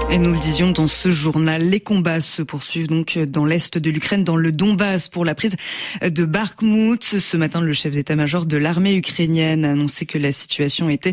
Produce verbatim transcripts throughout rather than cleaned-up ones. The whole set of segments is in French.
Et nous le disions dans ce journal, les combats se poursuivent donc dans l'est de l'Ukraine, dans le Donbass, pour la prise de Bakhmout. Ce matin, le chef d'état-major de l'armée ukrainienne a annoncé que la situation était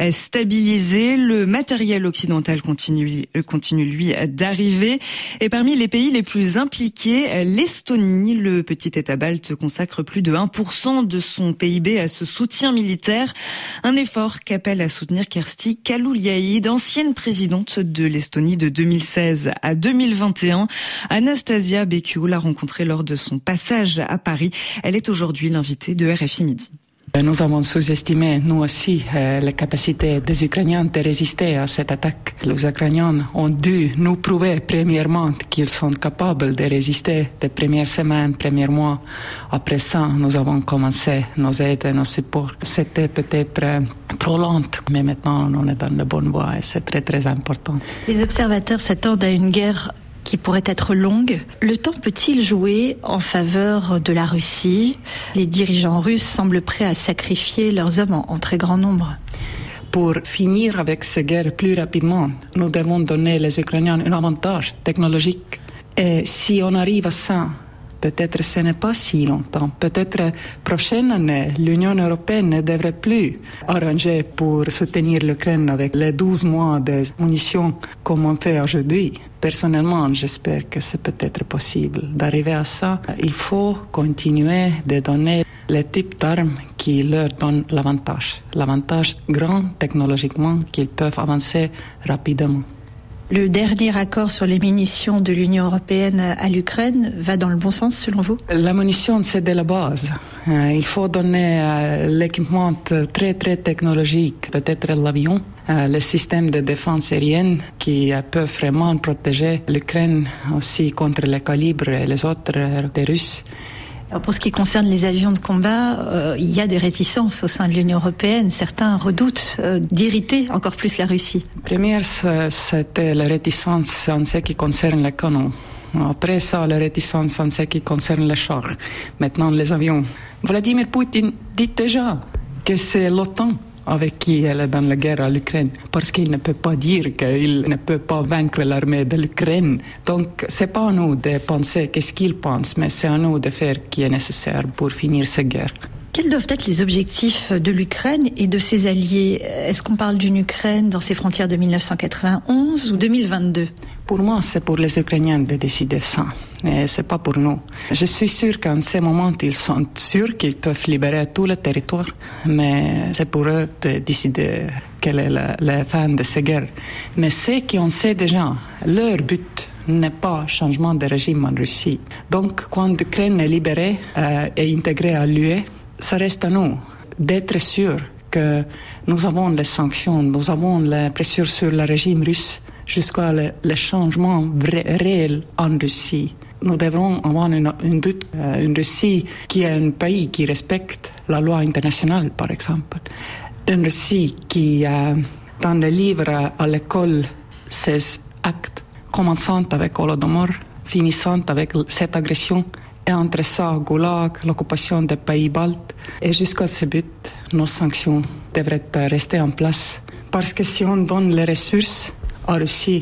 stabilisée. Le matériel occidental continue, continue lui, d'arriver. Et parmi les pays les plus impliqués, l'Estonie, le petit État balte, consacre plus de un pour cent de son P I B à ce soutien militaire. Un effort qu'appelle à soutenir Kersti Kaljulaid, ancienne présidente de l'Estonie de deux mille seize à deux mille vingt et un. Anastasia Bekiu l'a rencontrée lors de son passage à Paris. Elle est aujourd'hui l'invitée de R F I Midi. Nous avons sous-estimé, nous aussi, euh, les capacités des Ukrainiens de résister à cette attaque. Les Ukrainiens ont dû nous prouver, premièrement, qu'ils sont capables de résister les premières semaines, premiers mois. Après ça, nous avons commencé nos aides et nos supports. C'était peut-être euh, trop lent, mais maintenant, on est dans la bonne voie et c'est très, très important. Les observateurs s'attendent à une guerre qui pourrait être longue. Le temps peut-il jouer en faveur de la Russie ? Les dirigeants russes semblent prêts à sacrifier leurs hommes en, en très grand nombre. Pour finir avec ces guerres plus rapidement, nous devons donner aux Ukrainiens un avantage technologique. Et si on arrive à ça, peut-être ce n'est pas si longtemps. Peut-être prochaine année, l'Union européenne ne devrait plus arranger pour soutenir l'Ukraine avec les douze mois de munitions comme on fait aujourd'hui. Personnellement, j'espère que c'est peut-être possible d'arriver à ça. Il faut continuer de donner les types d'armes qui leur donnent l'avantage. L'avantage grand technologiquement qu'ils peuvent avancer rapidement. Le dernier accord sur les munitions de l'Union européenne à l'Ukraine va dans le bon sens selon vous ? La munition, c'est de la base. Euh, il faut donner euh, l'équipement très très technologique, peut-être l'avion, euh, le système de défense aérienne qui euh, peuvent vraiment protéger l'Ukraine aussi contre les calibres et les autres euh, des Russes. Alors pour ce qui concerne les avions de combat, euh, il y a des réticences au sein de l'Union européenne. Certains redoutent euh, d'irriter encore plus la Russie. Première, c'était la réticence en ce qui concerne les canons. Après ça, la réticence en ce qui concerne les chars. Maintenant, les avions. Vladimir Poutine dit déjà que c'est l'OTAN avec qui elle est dans la guerre à l'Ukraine, parce qu'il ne peut pas dire qu'il ne peut pas vaincre l'armée de l'Ukraine. Donc, c'est pas à nous de penser qu'est-ce qu'il pense, mais c'est à nous de faire ce qui est nécessaire pour finir cette guerre. Quels doivent être les objectifs de l'Ukraine et de ses alliés ? Est-ce qu'on parle d'une Ukraine dans ses frontières de dix-neuf cent quatre-vingt-onze ou deux mille vingt-deux ? Pour moi, c'est pour les Ukrainiens de décider ça. Et c'est pas pour nous. Je suis sûr qu'en ce moment, ils sont sûrs qu'ils peuvent libérer tout le territoire. Mais c'est pour eux de décider quelle est la, la fin de ces guerres. Mais ce qu'on sait déjà, leur but n'est pas changement de régime en Russie. Donc, quand l'Ukraine est libérée euh, et intégrée à l'U E, ça reste à nous d'être sûrs que nous avons les sanctions, nous avons la pression sur le régime russe jusqu'à le, le changement vrai, réel en Russie. Nous devrons avoir une, une but, euh, une Russie qui est un pays qui respecte la loi internationale, par exemple. Une Russie qui, euh, dans les livres à, à l'école, ses actes, commençant avec Holodomor, finissant avec cette agression, et entre ça, Goulag, l'occupation des pays baltes, et jusqu'à ce but, nos sanctions devraient rester en place. Parce que si on donne les ressources à la Russie,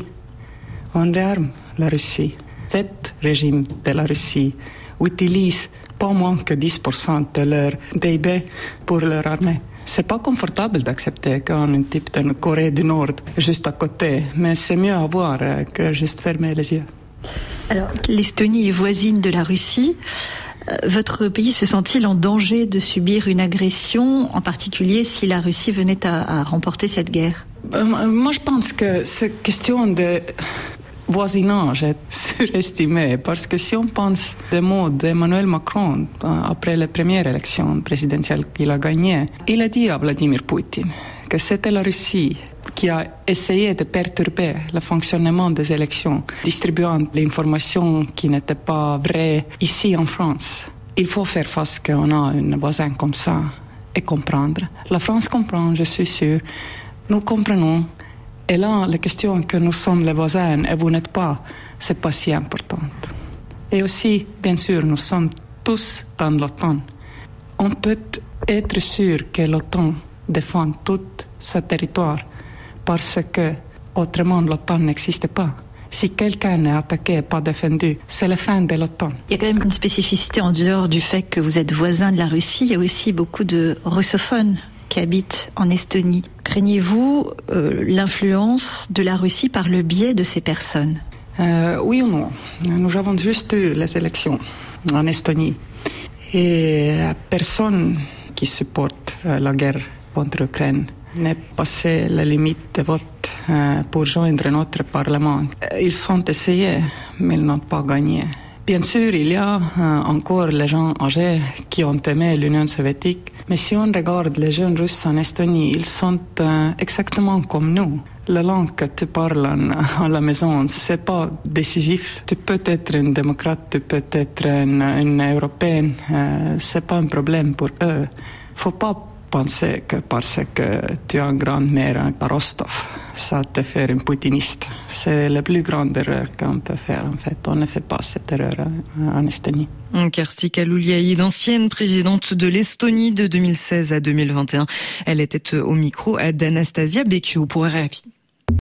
on réarme la Russie. Cet régime de la Russie utilise pas moins que dix pour cent de leur P I B pour leur armée. C'est pas confortable d'accepter qu'on ait un type de Corée du Nord juste à côté, mais c'est mieux à voir que juste fermer les yeux. Alors, l'Estonie est voisine de la Russie. Votre pays se sent-il en danger de subir une agression, en particulier si la Russie venait à, à remporter cette guerre ? euh, Moi, je pense que cette question de voisinage est surestimée, parce que si on pense des mots d'Emmanuel Macron après la première élection présidentielle qu'il a gagnée, il a dit à Vladimir Poutine que c'était la Russie qui a essayé de perturber le fonctionnement des élections, distribuant l'information qui n'était pas vraie ici en France. Il faut faire face qu'on a un voisin comme ça et comprendre. La France comprend, je suis sûre. Nous comprenons. Et là, la question que nous sommes les voisins et vous n'êtes pas, c'est pas si importante. Et aussi, bien sûr, nous sommes tous dans l'OTAN. On peut être sûr que l'OTAN défend tout ce territoire parce que Autrement, l'OTAN n'existe pas. Si quelqu'un est attaqué et pas défendu, c'est la fin de l'OTAN. Il y a quand même une spécificité en dehors du fait que vous êtes voisin de la Russie. Il y a aussi beaucoup de russophones qui habitent en Estonie. Craignez-vous euh, l'influence de la Russie par le biais de ces personnes ? euh, Oui ou non. Nous avons juste eu les élections en Estonie. Et personne qui supporte la guerre contre l'Ukraine n'est passé la limite de vote pour joindre notre Parlement. Ils ont essayé, mais ils n'ont pas gagné. Bien sûr, il y a encore les gens âgés qui ont aimé l'Union soviétique, mais si on regarde les jeunes Russes en Estonie, ils sont exactement comme nous. La langue que tu parles à la maison, c'est pas décisif. Tu peux être une démocrate, tu peux être une, une européenne, euh, c'est pas un problème pour eux. Faut pas penser que parce que tu as une grand-mère à Rostov, ça te fait un poutiniste. C'est la plus grande erreur qu'on peut faire, en fait. On ne fait pas cette erreur en Estonie. Kersti Kaljulaid, ancienne présidente de l'Estonie de deux mille seize à deux mille vingt et un. Elle était au micro d'Anastasia Becchiu pour R F I.